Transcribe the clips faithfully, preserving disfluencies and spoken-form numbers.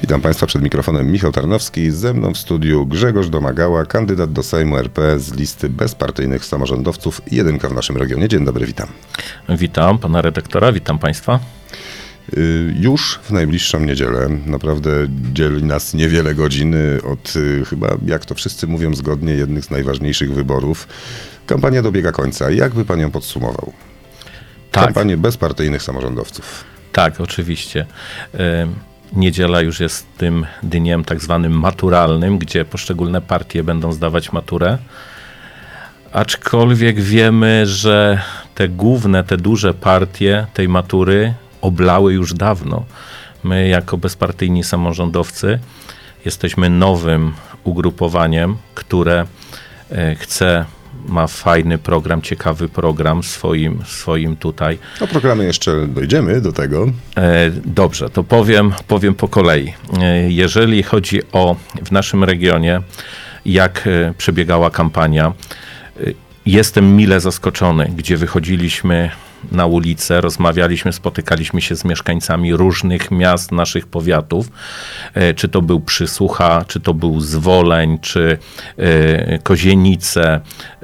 Witam Państwa przed mikrofonem Michał Tarnowski, ze mną w studiu Grzegorz Domagała, kandydat do Sejmu R P z listy bezpartyjnych samorządowców, jedynka w naszym regionie. Dzień dobry, witam. Witam pana redaktora, witam Państwa. Już w najbliższą niedzielę, naprawdę dzieli nas niewiele godzin od chyba, jak to wszyscy mówią zgodnie, jednych z najważniejszych wyborów. Kampania dobiega końca. Jak by pan ją podsumował? Tak. Kampanię bezpartyjnych samorządowców. Tak, oczywiście. Niedziela już jest tym dniem tak zwanym maturalnym, gdzie poszczególne partie będą zdawać maturę. Aczkolwiek wiemy, że te główne, te duże partie tej matury oblały już dawno. My jako bezpartyjni samorządowcy jesteśmy nowym ugrupowaniem, które chce, ma fajny program, ciekawy program swoim, swoim tutaj. O programy jeszcze dojdziemy do tego. Dobrze, to powiem, powiem po kolei. Jeżeli chodzi o w naszym regionie, jak przebiegała kampania, jestem mile zaskoczony, gdzie wychodziliśmy na ulicę, rozmawialiśmy, spotykaliśmy się z mieszkańcami różnych miast naszych powiatów, czy to był Przysłucha, czy to był Zwoleń, czy Kozienice.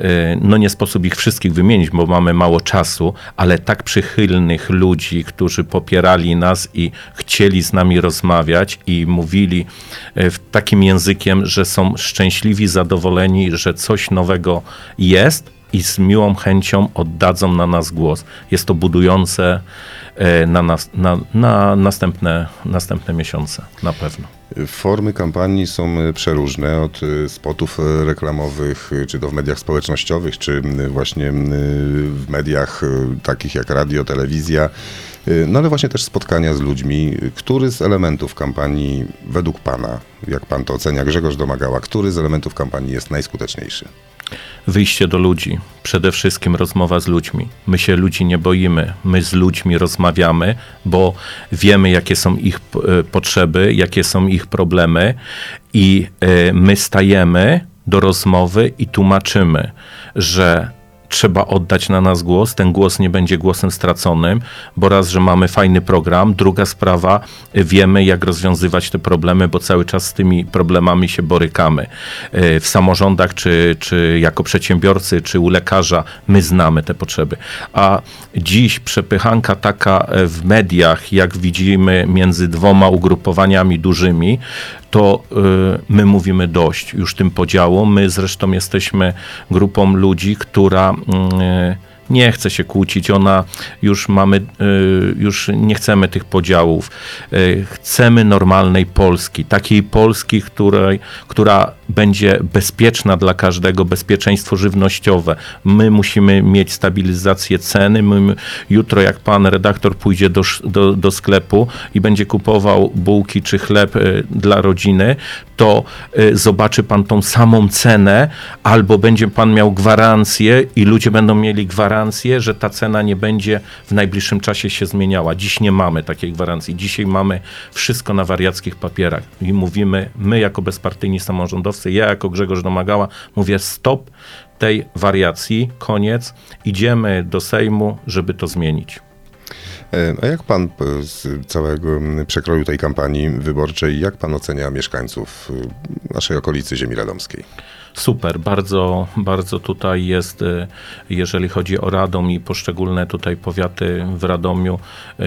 No nie sposób ich wszystkich wymienić, bo mamy mało czasu, ale tak przychylnych ludzi, którzy popierali nas i chcieli z nami rozmawiać i mówili w takim językiem, że są szczęśliwi, zadowoleni, że coś nowego jest, i z miłą chęcią oddadzą na nas głos. Jest to budujące na, nas, na, na następne, następne miesiące, na pewno. Formy kampanii są przeróżne, od spotów reklamowych, czy to w mediach społecznościowych, czy właśnie w mediach takich jak radio, telewizja, no ale właśnie też spotkania z ludźmi. Który z elementów kampanii według pana, jak pan to ocenia, Grzegorz Domagała, który z elementów kampanii jest najskuteczniejszy? Wyjście do ludzi, przede wszystkim rozmowa z ludźmi. My się ludzi nie boimy, my z ludźmi rozmawiamy, bo wiemy, jakie są ich potrzeby, jakie są ich problemy i my stajemy do rozmowy i tłumaczymy, że trzeba oddać na nas głos, ten głos nie będzie głosem straconym, bo raz, że mamy fajny program, druga sprawa, wiemy jak rozwiązywać te problemy, bo cały czas z tymi problemami się borykamy. W samorządach, czy, czy jako przedsiębiorcy, czy u lekarza, my znamy te potrzeby. A dziś przepychanka taka w mediach, jak widzimy między dwoma ugrupowaniami dużymi, to y, my mówimy dość już tym podziałom. My zresztą jesteśmy grupą ludzi, która y, nie chce się kłócić, ona już mamy, y, już nie chcemy tych podziałów. Y, chcemy normalnej Polski, takiej Polski, której, która będzie bezpieczna dla każdego, bezpieczeństwo żywnościowe. My musimy mieć stabilizację ceny. My, jutro jak pan redaktor pójdzie do, do, do sklepu i będzie kupował bułki czy chleb y, dla rodziny, to y, zobaczy pan tą samą cenę, albo będzie pan miał gwarancję i ludzie będą mieli gwarancję, że ta cena nie będzie w najbliższym czasie się zmieniała. Dziś nie mamy takiej gwarancji. Dzisiaj mamy wszystko na wariackich papierach i mówimy, my jako bezpartyjni samorządowcy, ja jako Grzegorz Domagała mówię stop tej wariacji, koniec, idziemy do Sejmu, żeby to zmienić. A jak pan z całego przekroju tej kampanii wyborczej, jak pan ocenia mieszkańców naszej okolicy ziemi radomskiej? Super, bardzo, bardzo tutaj jest, jeżeli chodzi o Radom i poszczególne tutaj powiaty w Radomiu,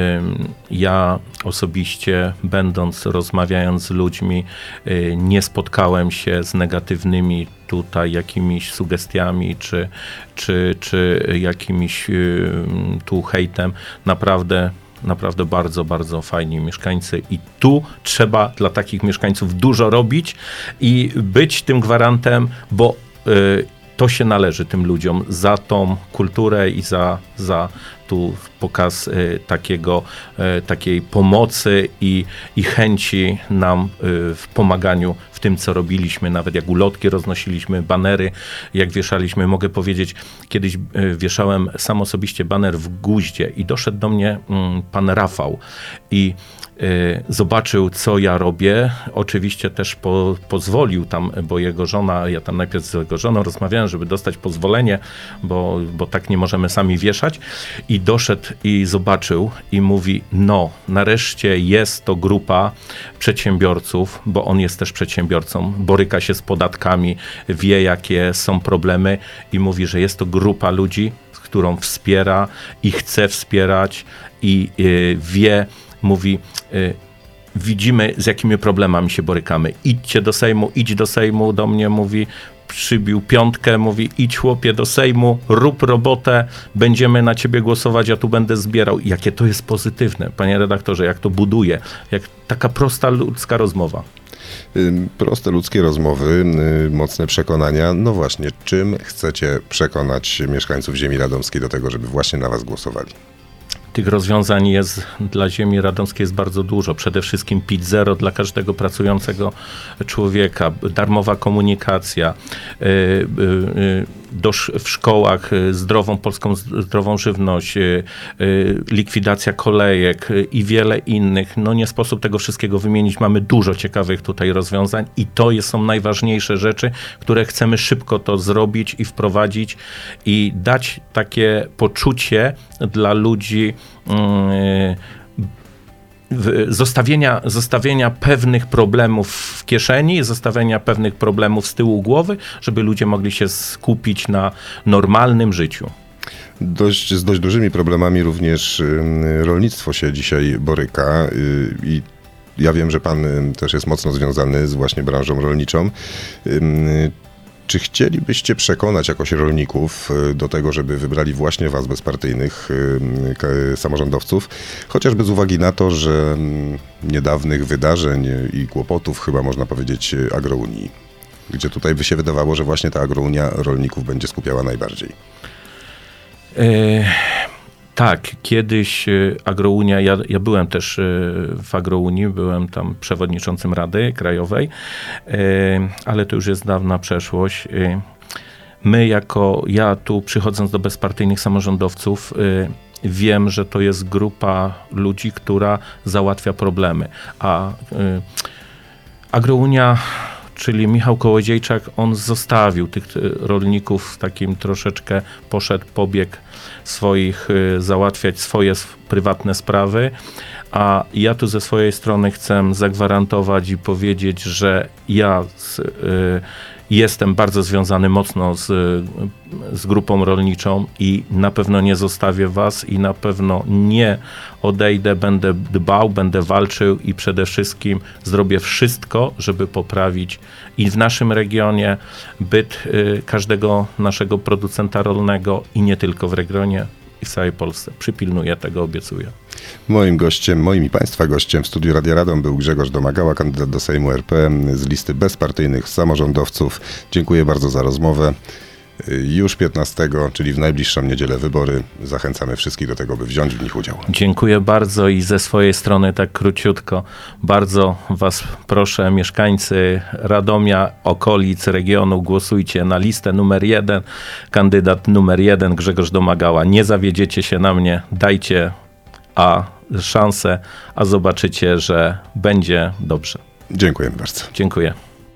ja osobiście będąc, rozmawiając z ludźmi, nie spotkałem się z negatywnymi tutaj jakimiś sugestiami, czy, czy, czy jakimiś tu hejtem. Naprawdę Naprawdę bardzo, bardzo fajni mieszkańcy i tu trzeba dla takich mieszkańców dużo robić i być tym gwarantem, bo y, to się należy tym ludziom za tą kulturę i za, za tu pokaz y, takiego, y, takiej pomocy i, i chęci nam y, w pomaganiu w tym, co robiliśmy, nawet jak ulotki roznosiliśmy, banery, jak wieszaliśmy. Mogę powiedzieć, kiedyś y, wieszałem sam osobiście baner w Guździe i doszedł do mnie y, pan Rafał i y, zobaczył, co ja robię. Oczywiście też po, pozwolił tam, bo jego żona, ja tam najpierw z jego żoną rozmawiałem, żeby dostać pozwolenie, bo, bo tak nie możemy sami wieszać. I i doszedł i zobaczył i mówi, no nareszcie jest to grupa przedsiębiorców, bo on jest też przedsiębiorcą, boryka się z podatkami, wie jakie są problemy i mówi, że jest to grupa ludzi, którą wspiera i chce wspierać i y, wie, mówi, y, widzimy z jakimi problemami się borykamy. Idźcie do Sejmu, idź do Sejmu, do mnie mówi, przybił piątkę, mówi, idź chłopie do Sejmu, rób robotę, będziemy na ciebie głosować, ja tu będę zbierał. I jakie to jest pozytywne, panie redaktorze, jak to buduje, jak taka prosta ludzka rozmowa. Proste ludzkie rozmowy, mocne przekonania. No właśnie, czym chcecie przekonać mieszkańców ziemi radomskiej do tego, żeby właśnie na was głosowali? Tych rozwiązań jest dla ziemi radomskiej jest bardzo dużo. Przede wszystkim P I T zero dla każdego pracującego człowieka, darmowa komunikacja, do, w szkołach zdrową polską zdrową żywność, likwidacja kolejek i wiele innych. No nie sposób tego wszystkiego wymienić. Mamy dużo ciekawych tutaj rozwiązań i to są najważniejsze rzeczy, które chcemy szybko to zrobić i wprowadzić i dać takie poczucie dla ludzi Zostawienia, zostawienia pewnych problemów w kieszeni, zostawienia pewnych problemów z tyłu głowy, żeby ludzie mogli się skupić na normalnym życiu. Dość, z dość dużymi problemami również rolnictwo się dzisiaj boryka i ja wiem, że pan też jest mocno związany z właśnie branżą rolniczą. Czy chcielibyście przekonać jakoś rolników do tego, żeby wybrali właśnie was, bezpartyjnych samorządowców, chociażby z uwagi na to, że niedawnych wydarzeń i kłopotów, chyba można powiedzieć, Agrounii, gdzie tutaj by się wydawało, że właśnie ta Agrounia rolników będzie skupiała najbardziej? E- Tak, kiedyś Agrounia, ja, ja byłem też w Agrounii, byłem tam przewodniczącym Rady Krajowej, ale to już jest dawna przeszłość. My jako, ja tu przychodząc do bezpartyjnych samorządowców, wiem, że to jest grupa ludzi, która załatwia problemy, a Agrounia, czyli Michał Kołodziejczak, on zostawił tych rolników takim troszeczkę, poszedł, pobiegł swoich, załatwiać swoje prywatne sprawy, a ja tu ze swojej strony chcę zagwarantować i powiedzieć, że ja z, y, jestem bardzo związany mocno z, z grupą rolniczą i na pewno nie zostawię was i na pewno nie odejdę, będę dbał, będę walczył i przede wszystkim zrobię wszystko, żeby poprawić i w naszym regionie byt y, każdego naszego producenta rolnego i nie tylko w regionie i w całej Polsce. Przypilnuję tego, obiecuję. Moim gościem, moim i państwa gościem w studiu Radia Radom był Grzegorz Domagała, kandydat do Sejmu R P z listy bezpartyjnych samorządowców. Dziękuję bardzo za rozmowę. Już piętnastego, czyli w najbliższą niedzielę wybory. Zachęcamy wszystkich do tego, by wziąć w nich udział. Dziękuję bardzo i ze swojej strony tak króciutko. Bardzo was proszę, mieszkańcy Radomia, okolic, regionu, głosujcie na listę numer jeden. Kandydat numer jeden Grzegorz Domagała. Nie zawiedziecie się na mnie, dajcie a szansę, a zobaczycie, że będzie dobrze. Dziękujemy bardzo. Dziękuję.